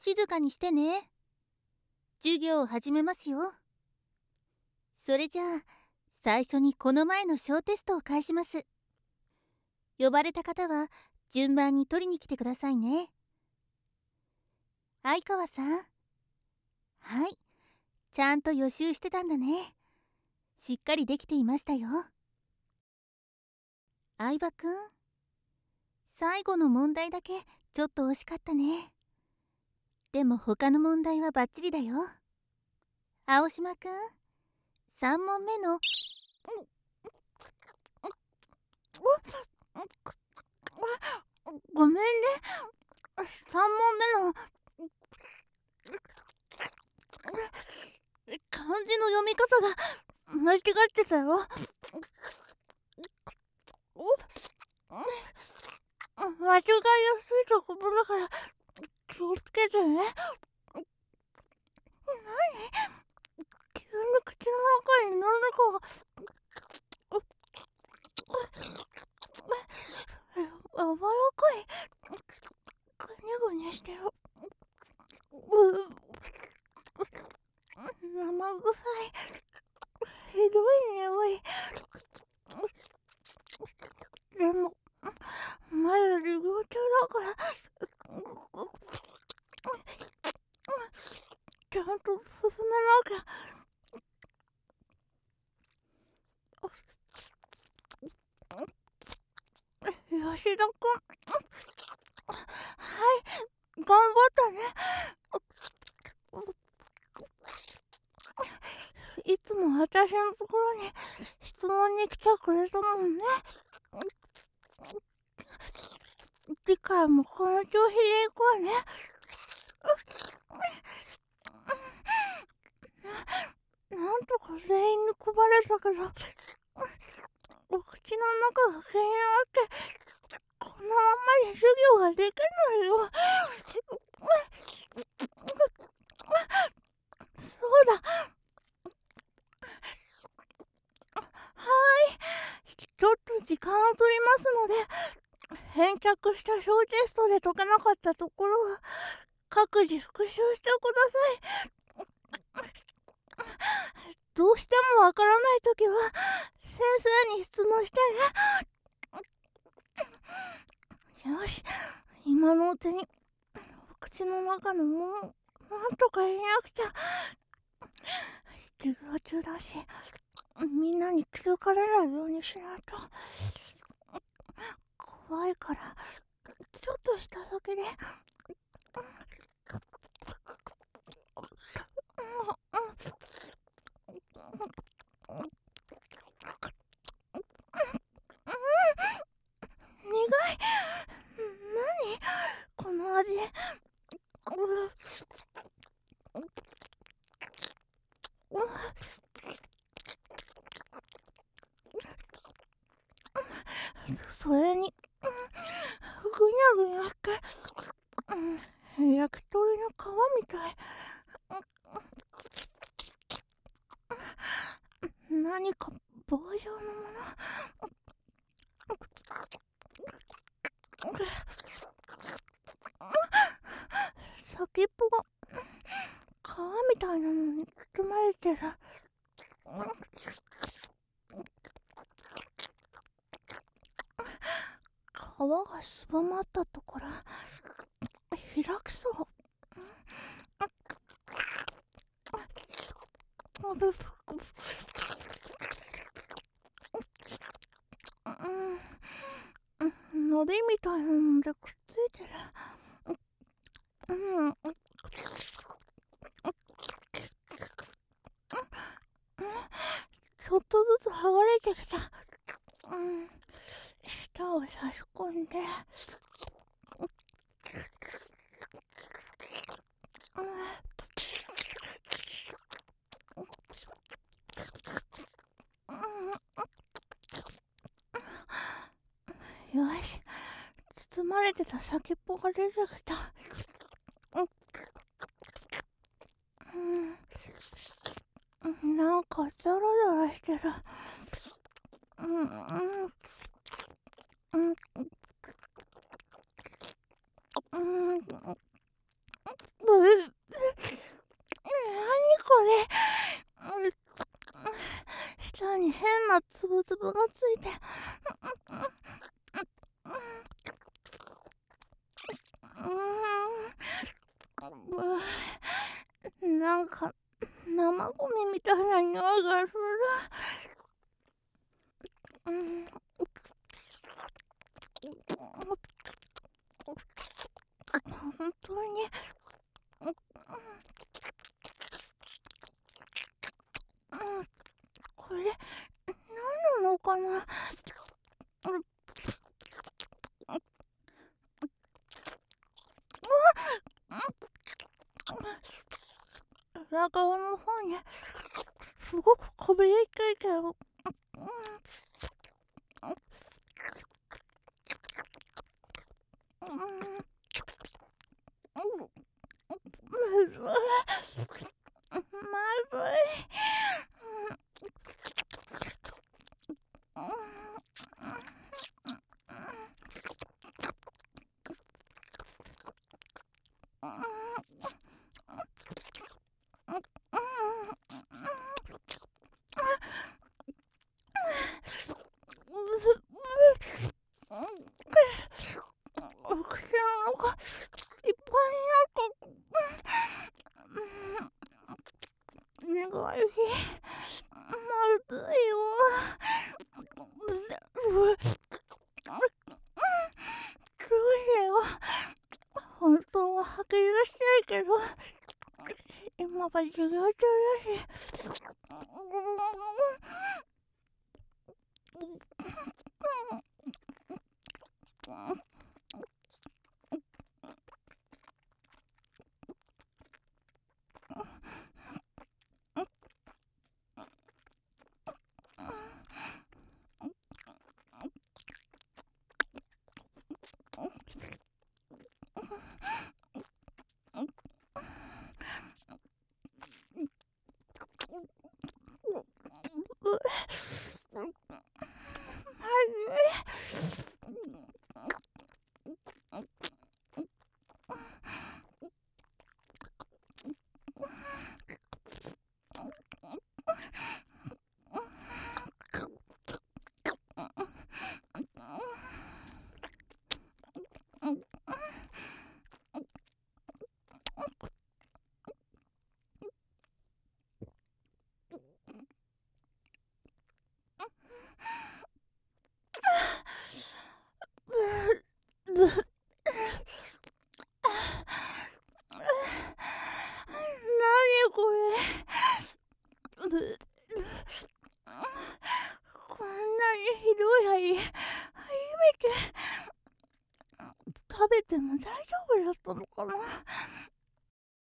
静かにしてね。授業を始めますよ。それじゃあ、最初にこの前の小テストを返します。呼ばれた方は順番に取りに来てくださいね。相川さん。はい、ちゃんと予習してたんだね。しっかりできていましたよ。相葉くん、最後の問題だけちょっと惜しかったね。でも他の問題はバッチリだよ。青島くん、3問目のごめんね。3問目の漢字の読み方が間違ってたよ。間違いやすいところだから気をつけてね。急に口の中に何かが柔らかい。ぐにゅぐにゅしてる。生臭い。ひどい匂い。でもまだ授業中だからちゃんと進めなきゃ。吉田くん、はい、頑張ったね。いつも私のところに質問に来てくれたもんね。次回もこの調子でいこうね。なんとか全員に配れたけど、お口の中が気になって、このままで授業ができないよ。そうだ。ちょっと時間を取りますので、返却した小テストで解けなかったところは各自復習してください。どうしてもわからないときは先生に質問してね。よし、今のうちにお口の中のものなんとか言えなくちゃ。授業中だし、みんなに気づかれないようにしないと。怖いからちょっとしただけで。苦い。何この味。それにぐにゃぐにゃして焼き鳥の皮みたい。何か棒状のもの。先っぽが皮みたいなのに包まれてる。皮がすぼまったところ開きそう。のりみたいなのでくっついてる。ちょっとずつ剥がれてきた。舌を差し込んで。よし、包まれてた先っぽが出てきた。なんかザラザラしてる。 れ。下に変なつぶつぶがついて。なんか生ゴミみたいな匂いがする。本当にこれ何なのかな。裏側の方にすごくこびりついてる。まずい。いっぱいになって苦いしまずいよ。どうしよう。本当は吐き出したいけど今は授業中だし。何これ。こんなにひどい針初めて食べても大丈夫だったのかな。